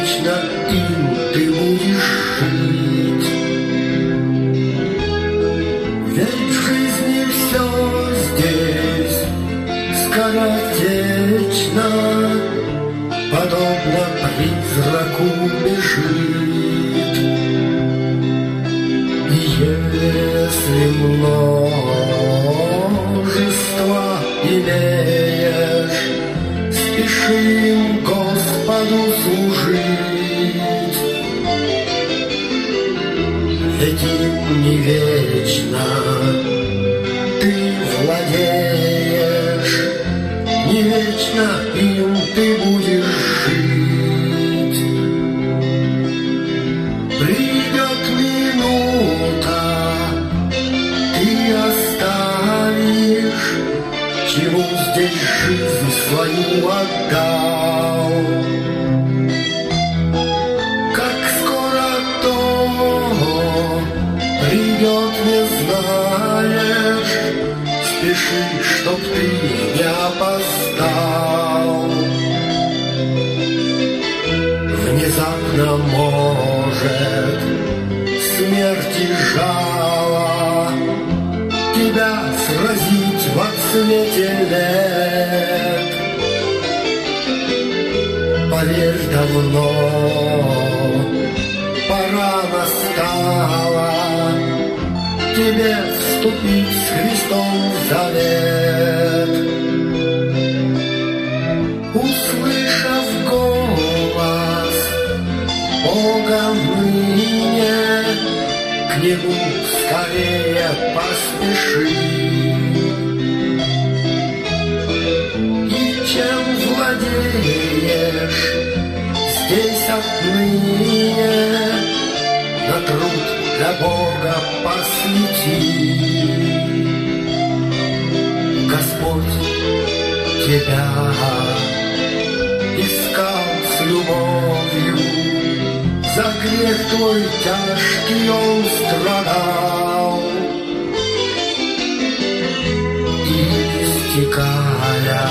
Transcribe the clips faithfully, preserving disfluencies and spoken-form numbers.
вечно им ты будешь жить. Ведь в жизни все здесь скоротечно, подобно призраку бежит. И если множество имеешь, спеши им Господу служить. Ведь им не вечно ты владеешь, не вечно им ты будешь жить. Придет минута, ты оставишь, чему здесь жизнь свою отдал. Как скоро то придет, не знаешь, спеши, чтоб ты не опоздал. Внезапно может смерть и жало тебя сразить во цвете лет. Поверь, давно пора настала тебе вступить с Христом в завет. Услышав голос Бога ныне, к Нему скорее поспеши. И чем владеешь здесь отныне, на труд для Бога посвяти. Господь тебя искал с любовью, за грех твой тяжкий он страдал. И истекая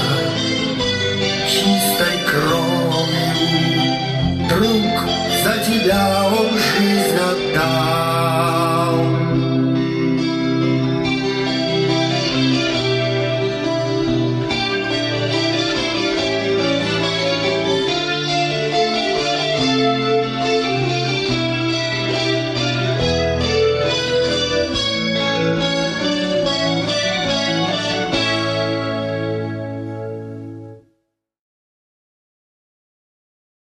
чистой кровью, друг за тебя